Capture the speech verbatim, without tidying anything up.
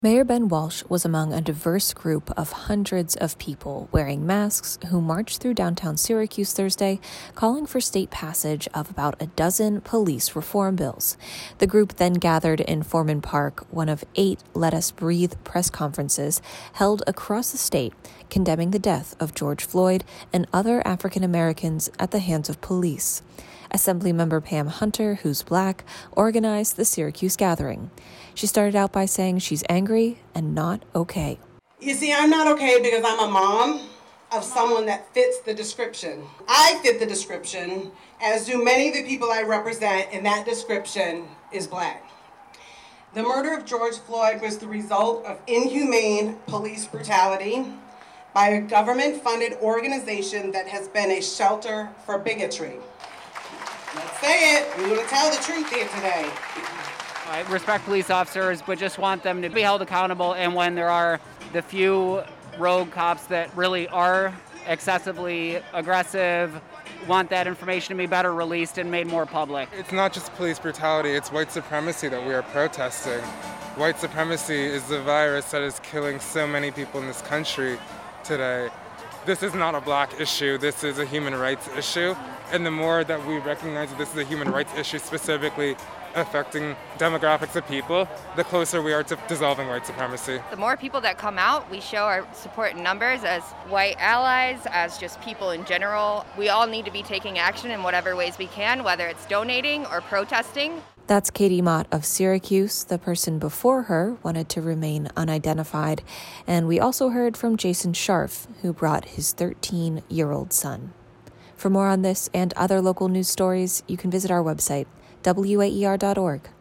Mayor Ben Walsh was among a diverse group of hundreds of people wearing masks who marched through downtown Syracuse Thursday, calling for state passage of about a dozen police reform bills. The group then gathered in Foreman Park, one of eight Let Us Breathe press conferences held across the state, condemning the death of George Floyd and other African Americans at the hands of police. Assemblymember Pam Hunter, who's Black, organized the Syracuse gathering. She started out by saying she's angry and not okay. You see, I'm not okay because I'm a mom of someone that fits the description. I fit the description, as do many of the people I represent, and that description is Black. The murder of George Floyd was the result of inhumane police brutality by a government-funded organization that has been a shelter for bigotry. Let's say it. We're going to tell the truth here today. I respect police officers, but just want them to be held accountable. And when there are the few rogue cops that really are excessively aggressive, want that information to be better released and made more public. It's not just police brutality, it's white supremacy that we are protesting. White supremacy is the virus that is killing so many people in this country today. This is not a Black issue, this is a human rights issue. And the more that we recognize that this is a human rights issue specifically affecting demographics of people, the closer we are to dissolving white supremacy. The more people that come out, we show our support in numbers as white allies, as just people in general. We all need to be taking action in whatever ways we can, whether it's donating or protesting. That's Katie Mott of Syracuse. The person before her wanted to remain unidentified. And we also heard from Jason Scharf, who brought his thirteen-year-old son. For more on this and other local news stories, you can visit our website, W A E R dot org.